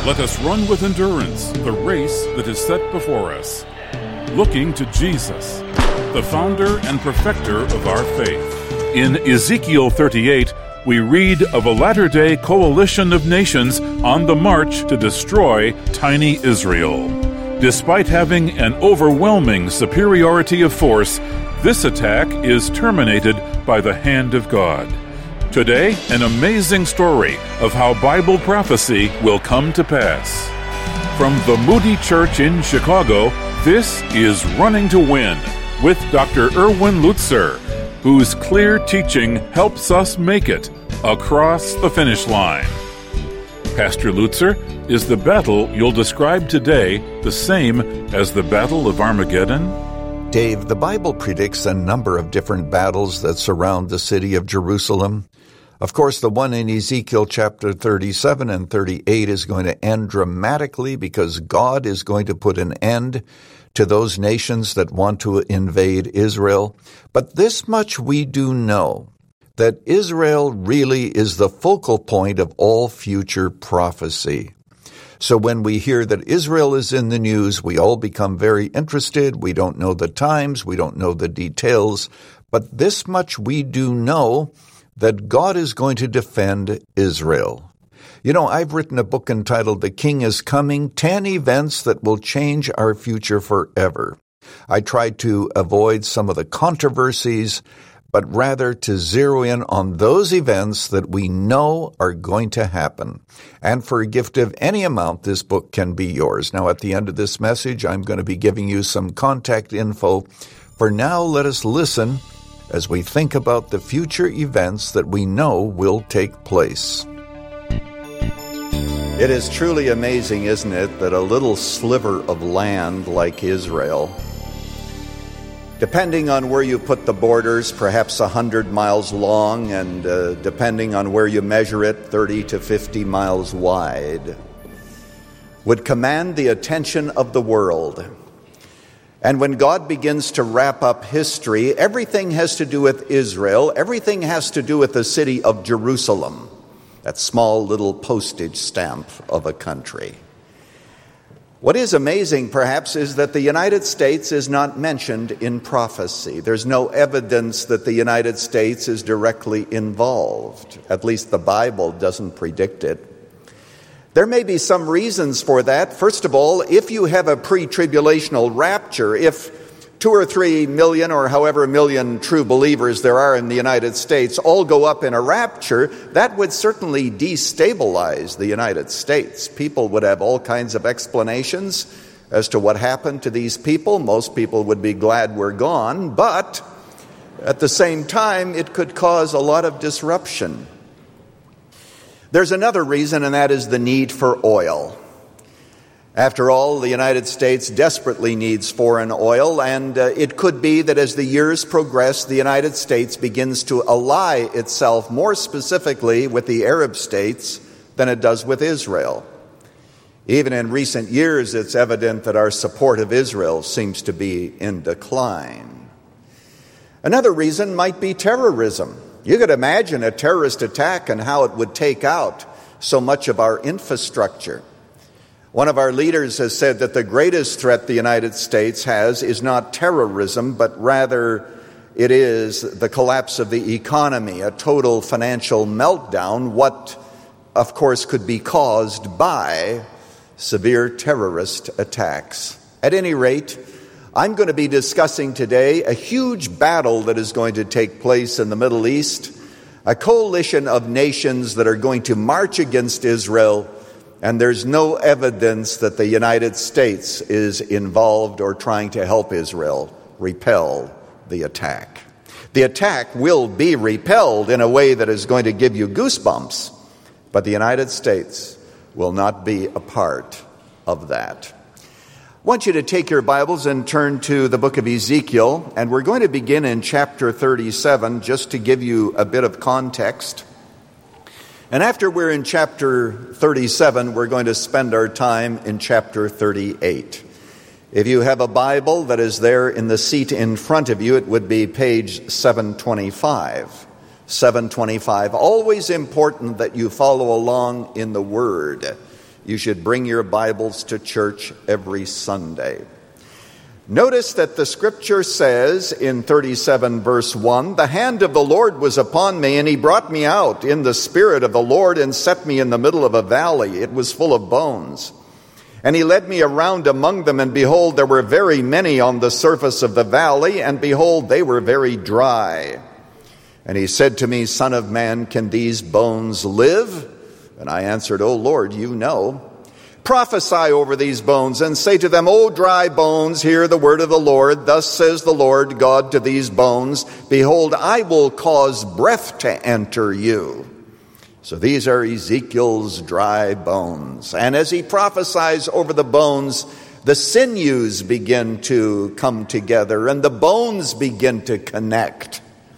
Let us run with endurance the race that is set before us, looking to Jesus, the founder and perfecter of our faith. In Ezekiel 38, we read of a latter-day coalition of nations on the march to destroy tiny Israel. Despite having an overwhelming superiority of force, this attack is terminated by the hand of God. Today, an amazing story of how Bible prophecy will come to pass. From the Moody Church in Chicago, this is Running to Win with Dr. Erwin Lutzer, whose clear teaching helps us make it across the finish line. Pastor Lutzer, is the battle you'll describe today the same as the Battle of Armageddon? Dave, the Bible predicts a number of different battles that surround the city of Jerusalem. Of course, the one in Ezekiel chapter 37 and 38 is going to end dramatically because God is going to put an end to those nations that want to invade Israel. But this much we do know, that Israel really is the focal point of all future prophecy. So when we hear that Israel is in the news, we all become very interested. We don't know the times, we don't know the details, but this much we do know, that God is going to defend Israel. You know, I've written a book entitled The King is Coming, 10 Events That Will Change Our Future Forever. I tried to avoid some of the controversies, but rather to zero in on those events that we know are going to happen. And for a gift of any amount, this book can be yours. Now, at the end of this message, I'm going to be giving you some contact info. For now, let us listen as we think about the future events that we know will take place. It is truly amazing, isn't it, that a little sliver of land like Israel, depending on where you put the borders, perhaps 100 miles long, and depending on where you measure it, 30 to 50 miles wide, would command the attention of the world. And when God begins to wrap up history, everything has to do with Israel. Everything has to do with the city of Jerusalem, that small little postage stamp of a country. What is amazing, perhaps, is that the United States is not mentioned in prophecy. There's no evidence that the United States is directly involved. At least the Bible doesn't predict it. There may be some reasons for that. First of all, if you have a pre-tribulational rapture, if 2 or 3 million or however million true believers there are in the United States all go up in a rapture, that would certainly destabilize the United States. People would have all kinds of explanations as to what happened to these people. Most people would be glad we're gone, but at the same time, it could cause a lot of disruption. There's another reason, and that is the need for oil. After all, the United States desperately needs foreign oil, and it could be that as the years progress, the United States begins to ally itself more specifically with the Arab states than it does with Israel. Even in recent years, it's evident that our support of Israel seems to be in decline. Another reason might be terrorism. You could imagine a terrorist attack and how it would take out so much of our infrastructure. One of our leaders has said that the greatest threat the United States has is not terrorism, but rather it is the collapse of the economy, a total financial meltdown, what, of course, could be caused by severe terrorist attacks. At any rate, I'm going to be discussing today a huge battle that is going to take place in the Middle East, a coalition of nations that are going to march against Israel, and there's no evidence that the United States is involved or trying to help Israel repel the attack. The attack will be repelled in a way that is going to give you goosebumps, but the United States will not be a part of that. I want you to take your Bibles and turn to the book of Ezekiel, and we're going to begin in chapter 37 just to give you a bit of context. And after we're in chapter 37, we're going to spend our time in chapter 38. If you have a Bible that is there in the seat in front of you, it would be page 725. 725. Always important that you follow along in the Word. you should bring your Bibles to church every Sunday. Notice that the scripture says in 37 verse 1, "The hand of the Lord was upon me, and he brought me out in the spirit of the Lord and set me in the middle of a valley. It was full of bones. And he led me around among them, and behold, there were very many on the surface of the valley, and behold, they were very dry. And he said to me, Son of man, can these bones live? And I answered, O Lord, you know. Prophesy over these bones, and say to them, O dry bones, hear the word of the Lord. Thus says the Lord God to these bones, Behold, I will cause breath to enter you." So these are Ezekiel's dry bones. And as he prophesies over the bones, the sinews begin to come together, and the bones begin to connect.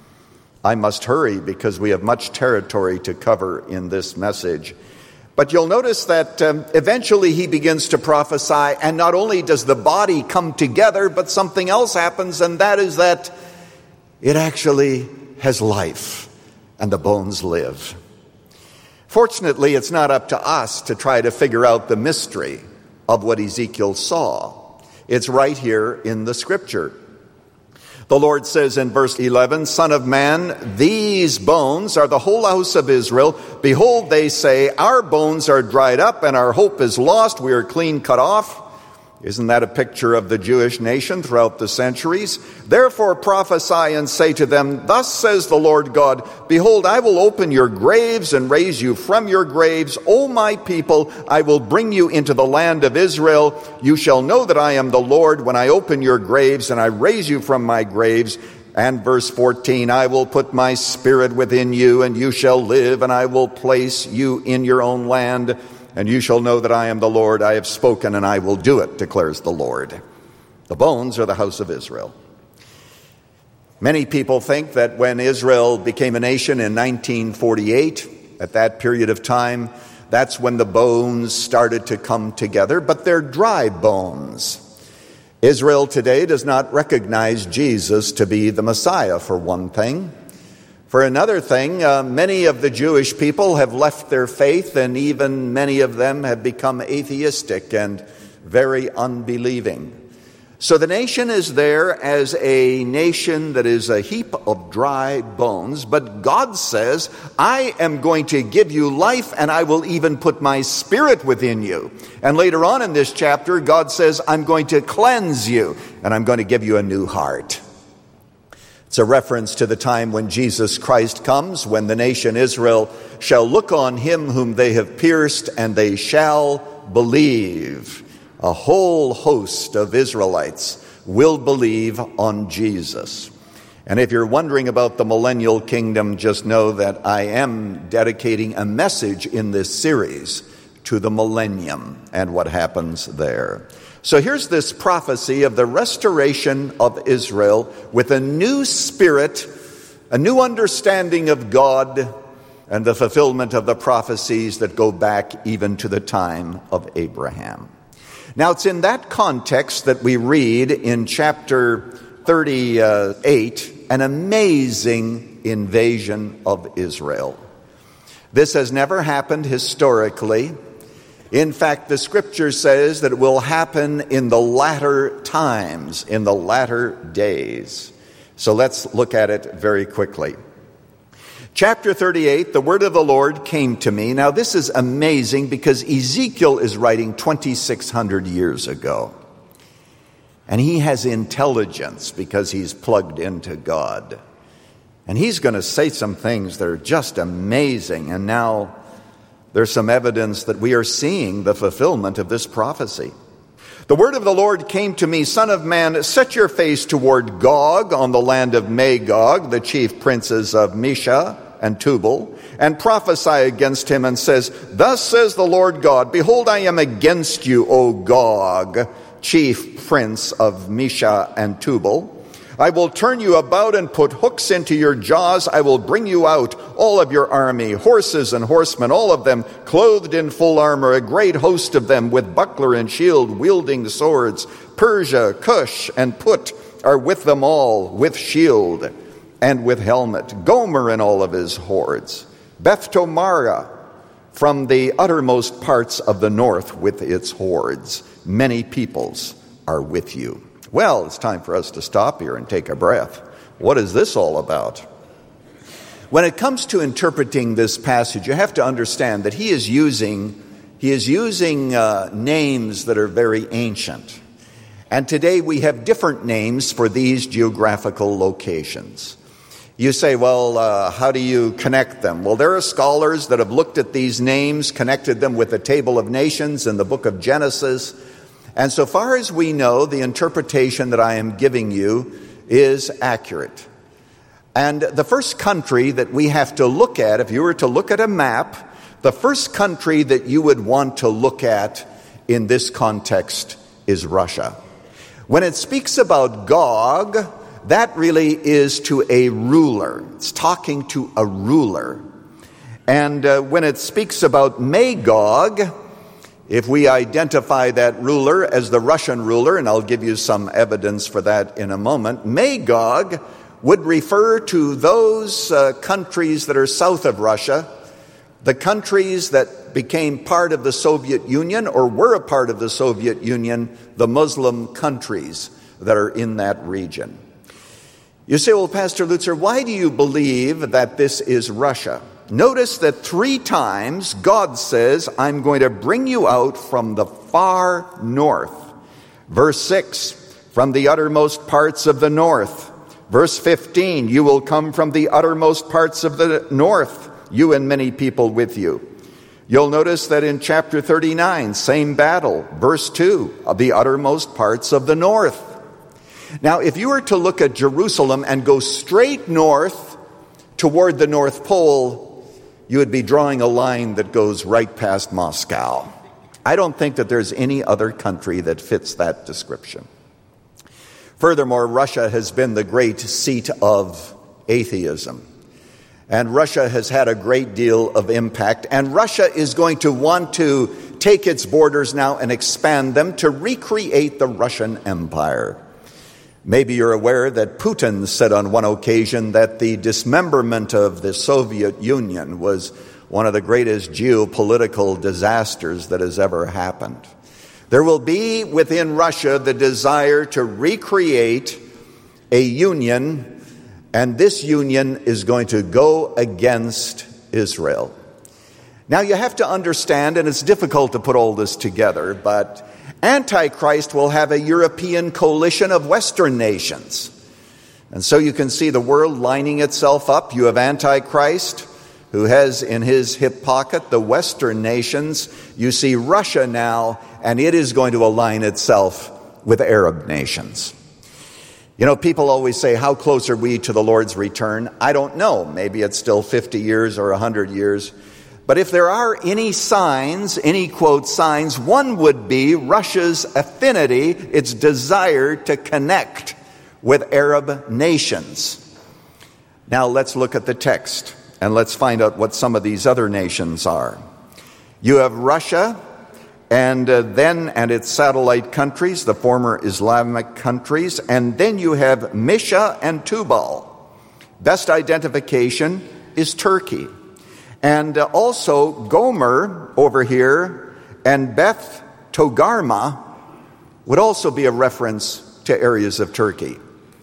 I must hurry because we have much territory to cover in this message. But you'll notice that eventually he begins to prophesy, and not only does the body come together, but something else happens, and that is that it actually has life, and the bones live. Fortunately, it's not up to us to try to figure out the mystery of what Ezekiel saw. It's right here in the scripture. The Lord says in verse 11, "Son of man, these bones are the whole house of Israel. Behold, they say, our bones are dried up and our hope is lost. We are clean cut off." Isn't that a picture of the Jewish nation throughout the centuries? "Therefore prophesy and say to them, Thus says the Lord God, Behold, I will open your graves and raise you from your graves. O my people, I will bring you into the land of Israel. You shall know that I am the Lord when I open your graves and I raise you from my graves." And verse 14, "I will put my spirit within you, and you shall live, and I will place you in your own land. And you shall know that I am the Lord. I have spoken, and I will do it, declares the Lord." The bones are the house of Israel. Many people think that when Israel became a nation in 1948, at that period of time, that's when the bones started to come together, but they're dry bones. Israel today does not recognize Jesus to be the Messiah, for one thing. For another thing, many of the Jewish people have left their faith, and even many of them have become atheistic and very unbelieving. So the nation is there as a nation that is a heap of dry bones, but God says, "I am going to give you life, and I will even put my spirit within you." And later on in this chapter, God says, "I'm going to cleanse you, and I'm going to give you a new heart." It's a reference to the time when Jesus Christ comes, when the nation Israel shall look on him whom they have pierced, and they shall believe. A whole host of Israelites will believe on Jesus. And if you're wondering about the millennial kingdom, just know that I am dedicating a message in this series to the millennium and what happens there. So here's this prophecy of the restoration of Israel with a new spirit, a new understanding of God, and the fulfillment of the prophecies that go back even to the time of Abraham. Now it's in that context that we read in chapter 38 an amazing invasion of Israel. This has never happened historically. In fact, the scripture says that it will happen in the latter times, in the latter days. So let's look at it very quickly. Chapter 38, the word of the Lord came to me. Now this is amazing because Ezekiel is writing 2,600 years ago. And he has intelligence because he's plugged into God. And he's going to say some things that are just amazing. And now there's some evidence that we are seeing the fulfillment of this prophecy. The word of the Lord came to me, "Son of man, set your face toward Gog on the land of Magog, the chief princes of Mesha and Tubal, and prophesy against him, and says, Thus says the Lord God, Behold, I am against you, O Gog, chief prince of Mesha and Tubal. I will turn you about and put hooks into your jaws. I will bring you out, all of your army, horses and horsemen, all of them clothed in full armor, a great host of them with buckler and shield, wielding swords. Persia, Cush, and Put are with them all, with shield and with helmet. Gomer and all of his hordes. Beth Tomara, from the uttermost parts of the north with its hordes. Many peoples are with you. Well, it's time for us to stop here and take a breath. What is this all about? When it comes to interpreting this passage, you have to understand that he is using names that are very ancient. And today we have different names for these geographical locations. You say, well, how do you connect them? Well, there are scholars that have looked at these names, connected them with the Table of Nations in the book of Genesis. And so far as we know, the interpretation that I am giving you is accurate. And the first country that we have to look at, if you were to look at a map, the first country that you would want to look at in this context is Russia. When it speaks about Gog, that really is to a ruler. It's talking to a ruler. And when it speaks about Magog, if we identify that ruler as the Russian ruler, and I'll give you some evidence for that in a moment, Magog would refer to those countries that are south of Russia, the countries that became part of the Soviet Union or were a part of the Soviet Union, the Muslim countries that are in that region. You say, well, Pastor Lutzer, why do you believe that this is Russia? Notice that 3 times God says, I'm going to bring you out from the far north. Verse 6, from the uttermost parts of the north. Verse 15, you will come from the uttermost parts of the north, you and many people with you. You'll notice that in chapter 39, same battle, verse 2, of the uttermost parts of the north. Now, if you were to look at Jerusalem and go straight north toward the North Pole, you would be drawing a line that goes right past Moscow. I don't think that there's any other country that fits that description. Furthermore, Russia has been the great seat of atheism. And Russia has had a great deal of impact. And Russia is going to want to take its borders now and expand them to recreate the Russian Empire. Maybe you're aware that Putin said on one occasion that the dismemberment of the Soviet Union was one of the greatest geopolitical disasters that has ever happened. There will be within Russia the desire to recreate a union, and this union is going to go against Israel. Now you have to understand, and it's difficult to put all this together, but Antichrist will have a European coalition of Western nations. And so you can see the world lining itself up. You have Antichrist, who has in his hip pocket the Western nations. You see Russia now, and it is going to align itself with Arab nations. You know, people always say, how close are we to the Lord's return? I don't know. Maybe it's still 50 years or 100 years. But if there are any signs, any quote signs, one would be Russia's affinity, its desire to connect with Arab nations. Now let's look at the text and let's find out what some of these other nations are. You have Russia and its satellite countries, the former Islamic countries, and then you have Misha and Tubal. Best identification is Turkey. And also Gomer over here and Beth Togarmah would also be a reference to areas of Turkey.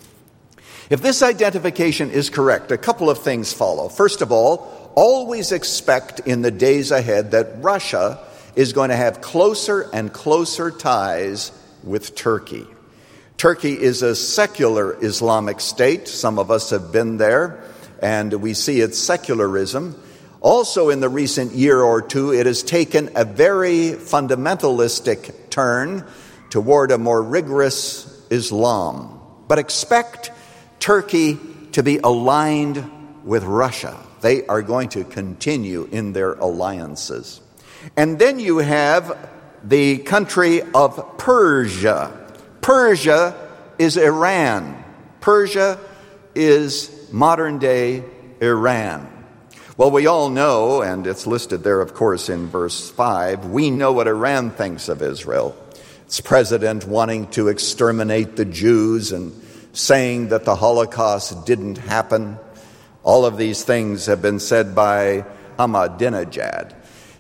If this identification is correct, a couple of things follow. First of all, always expect in the days ahead that Russia is going to have closer and closer ties with Turkey. Turkey is a secular Islamic state. Some of us have been there, and we see its secularism. Also, in the recent year or two, it has taken a very fundamentalistic turn toward a more rigorous Islam. But expect Turkey to be aligned with Russia. They are going to continue in their alliances. And then you have the country of Persia. Persia is Iran. Persia is modern-day Iran. Well, we all know, and it's listed there, of course, in verse 5, we know what Iran thinks of Israel. Its president wanting to exterminate the Jews and saying that the Holocaust didn't happen. All of these things have been said by Ahmadinejad.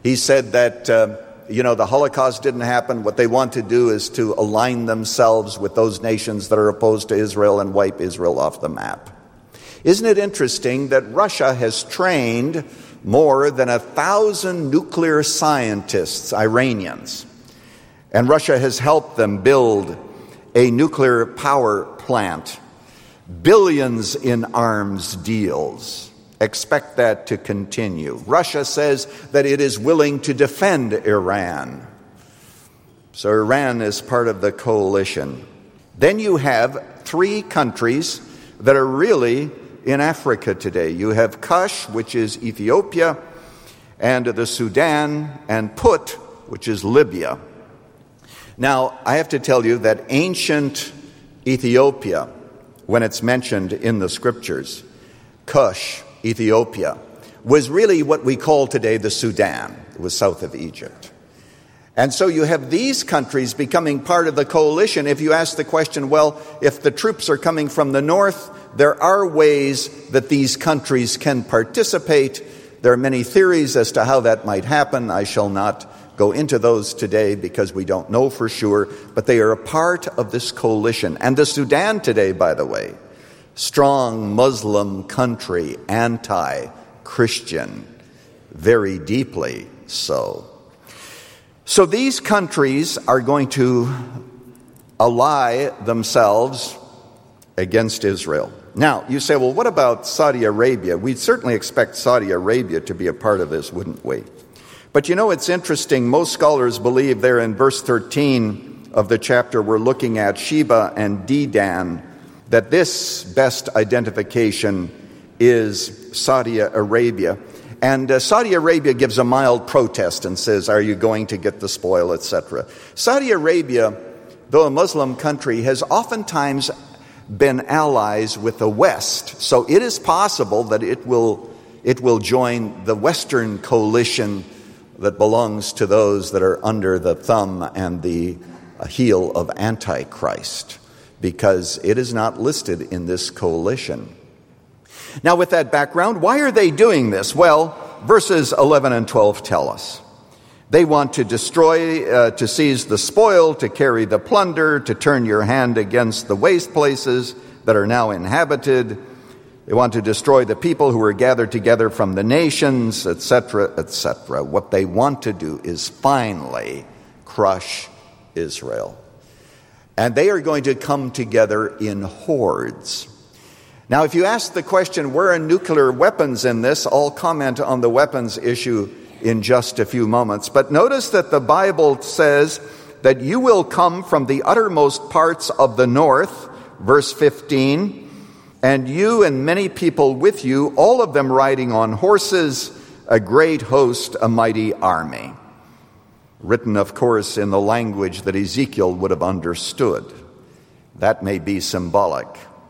He said that, the Holocaust didn't happen. What they want to do is to align themselves with those nations that are opposed to Israel and wipe Israel off the map. Isn't it interesting that Russia has trained more than 1,000 nuclear scientists, Iranians, and Russia has helped them build a nuclear power plant, billions in arms deals. Expect that to continue. Russia says that it is willing to defend Iran. So Iran is part of the coalition. Then you have 3 countries that are really in Africa today. You have Kush, which is Ethiopia, and the Sudan, and Put, which is Libya. Now, I have to tell you that ancient Ethiopia, when it's mentioned in the scriptures, Kush, Ethiopia, was really what we call today the Sudan. It was south of Egypt. And so you have these countries becoming part of the coalition. If you ask the question, well, if the troops are coming from the north, there are ways that these countries can participate. There are many theories as to how that might happen. I shall not go into those today because we don't know for sure, but they are a part of this coalition. And the Sudan today, by the way, strong Muslim country, anti-Christian, very deeply so. So these countries are going to ally themselves against Israel. Now, you say, well, what about Saudi Arabia? We'd certainly expect Saudi Arabia to be a part of this, wouldn't we? But it's interesting. Most scholars believe there in verse 13 of the chapter we're looking at, Sheba and Dedan, that this best identification is Saudi Arabia. And Saudi Arabia gives a mild protest and says, are you going to get the spoil, etc. Saudi Arabia, though a Muslim country, has oftentimes been allies with the West. So it is possible that it will join the Western coalition that belongs to those that are under the thumb and the heel of Antichrist, because it is not listed in this coalition. Now, with that background, why are they doing this? Well, verses 11 and 12 tell us. They want to destroy, to seize the spoil, to carry the plunder, to turn your hand against the waste places that are now inhabited. They want to destroy the people who are gathered together from the nations, etc., etc. What they want to do is finally crush Israel. And they are going to come together in hordes. Now, if you ask the question, where are nuclear weapons in this? I'll comment on the weapons issue in just a few moments. But notice that the Bible says that you will come from the uttermost parts of the north, verse 15, and you and many people with you, all of them riding on horses, a great host, a mighty army. Written, of course, in the language that Ezekiel would have understood. That may be symbolic.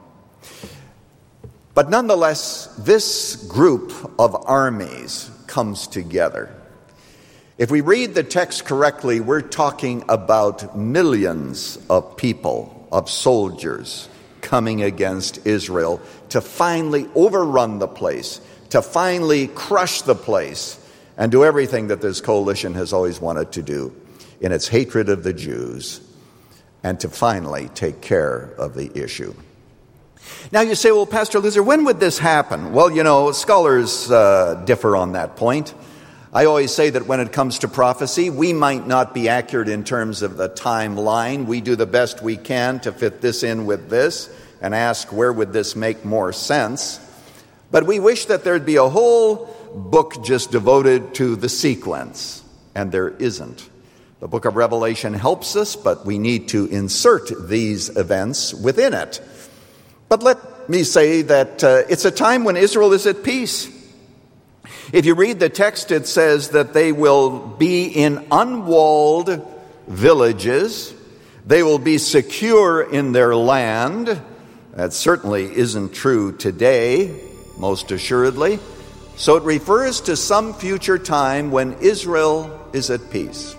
But nonetheless, this group of armies comes together. If we read the text correctly, we're talking about millions of people, of soldiers, coming against Israel to finally overrun the place, to finally crush the place, and do everything that this coalition has always wanted to do in its hatred of the Jews, and to finally take care of the issue. Now you say, well, Pastor Luther, when would this happen? Well, scholars differ on that point. I always say that when it comes to prophecy, we might not be accurate in terms of the timeline. We do the best we can to fit this in with this and ask where would this make more sense. But we wish that there'd be a whole book just devoted to the sequence, and there isn't. The book of Revelation helps us, but we need to insert these events within it. But let me say that it's a time when Israel is at peace. If you read the text, it says that they will be in unwalled villages. They will be secure in their land. That certainly isn't true today, most assuredly. So it refers to some future time when Israel is at peace.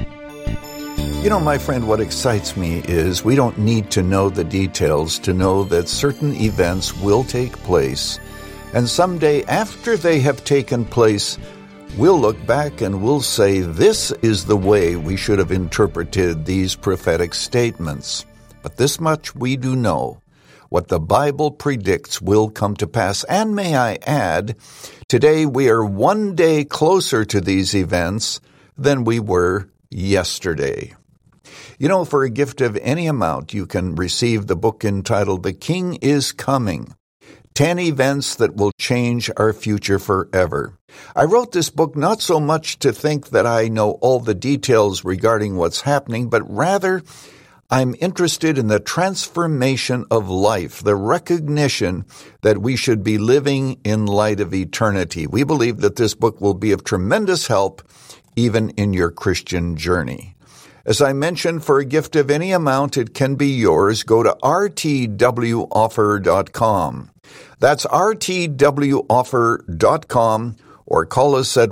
My friend, what excites me is we don't need to know the details to know that certain events will take place. And someday after they have taken place, we'll look back and we'll say this is the way we should have interpreted these prophetic statements. But this much we do know. What the Bible predicts will come to pass. And may I add, today we are one day closer to these events than we were yesterday. You know, for a gift of any amount, you can receive the book entitled The King is Coming, 10 Events That Will Change Our Future Forever. I wrote this book not so much to think that I know all the details regarding what's happening, but rather I'm interested in the transformation of life, the recognition that we should be living in light of eternity. We believe that this book will be of tremendous help even in your Christian journey. As I mentioned, for a gift of any amount, it can be yours. Go to rtwoffer.com. That's rtwoffer.com, or call us at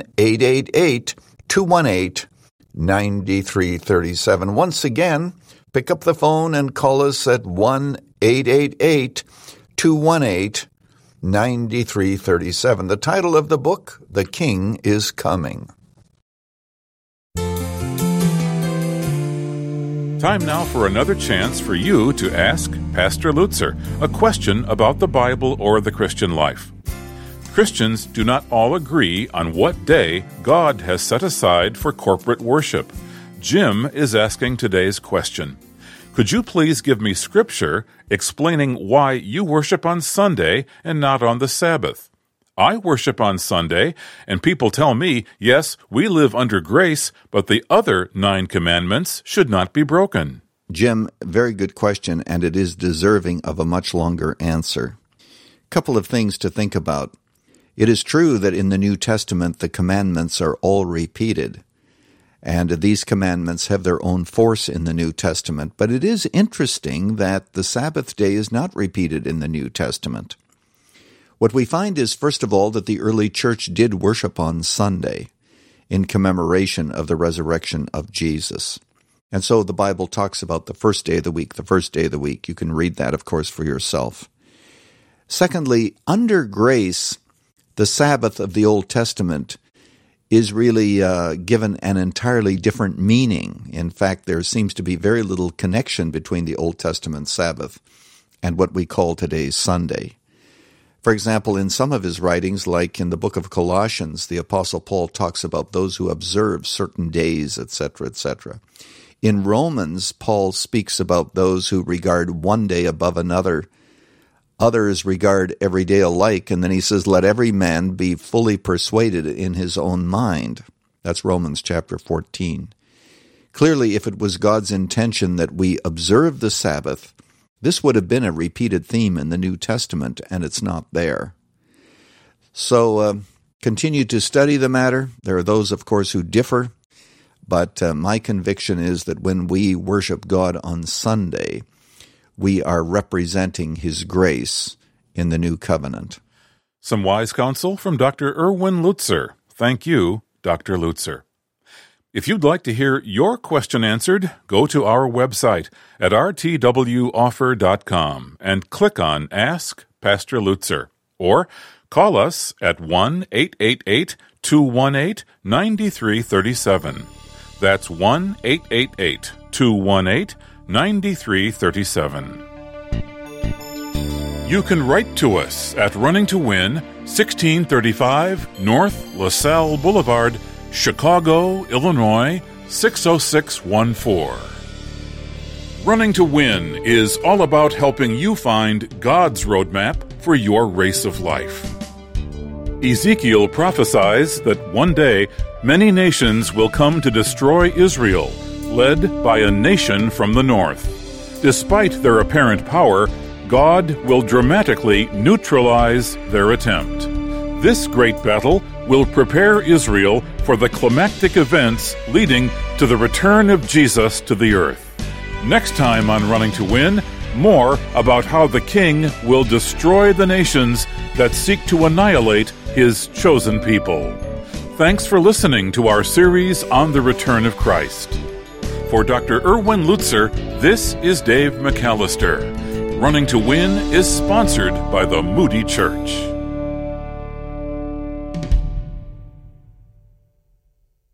1-888-218-9337. Once again, pick up the phone and call us at 1-888-218-9337. The title of the book, The King is Coming. Time now for another chance for you to ask Pastor Lutzer a question about the Bible or the Christian life. Christians do not all agree on what day God has set aside for corporate worship. Jim is asking today's question. Could you please give me scripture explaining why you worship on Sunday and not on the Sabbath? I worship on Sunday, and people tell me, yes, we live under grace, but the other 9 commandments should not be broken. Jim, very good question, and it is deserving of a much longer answer. Couple of things to think about. It is true that in the New Testament the commandments are all repeated, and these commandments have their own force in the New Testament, but it is interesting that the Sabbath day is not repeated in the New Testament. What we find is, first of all, that the early church did worship on Sunday in commemoration of the resurrection of Jesus. And so the Bible talks about the first day of the week, the first day of the week. You can read that, of course, for yourself. Secondly, under grace, the Sabbath of the Old Testament is really given an entirely different meaning. In fact, there seems to be very little connection between the Old Testament Sabbath and what we call today's Sunday. For example, in some of his writings, like in the book of Colossians, the Apostle Paul talks about those who observe certain days, etc., etc. In Romans, Paul speaks about those who regard one day above another. Others regard every day alike, and then he says, let every man be fully persuaded in his own mind. That's Romans chapter 14. Clearly, if it was God's intention that we observe the Sabbath, this would have been a repeated theme in the New Testament, and it's not there. So continue to study the matter. There are those, of course, who differ, but my conviction is that when we worship God on Sunday, we are representing His grace in the new covenant. Some wise counsel from Dr. Erwin Lutzer. Thank you, Dr. Lutzer. If you'd like to hear your question answered, go to our website at rtwoffer.com and click on Ask Pastor Lutzer, or call us at 1-888-218-9337. That's 1-888-218-9337. You can write to us at Running to Win, 1635 North LaSalle Boulevard, Chicago, Illinois, 60614. Running to Win is all about helping you find God's roadmap for your race of life. Ezekiel prophesies that one day many nations will come to destroy Israel, led by a nation from the north. Despite their apparent power, God will dramatically neutralize their attempt. This great battle will prepare Israel for the climactic events leading to the return of Jesus to the earth. Next time on Running to Win, more about how the King will destroy the nations that seek to annihilate His chosen people. Thanks for listening to our series on the return of Christ. For Dr. Erwin Lutzer, this is Dave McAllister. Running to Win is sponsored by the Moody Church.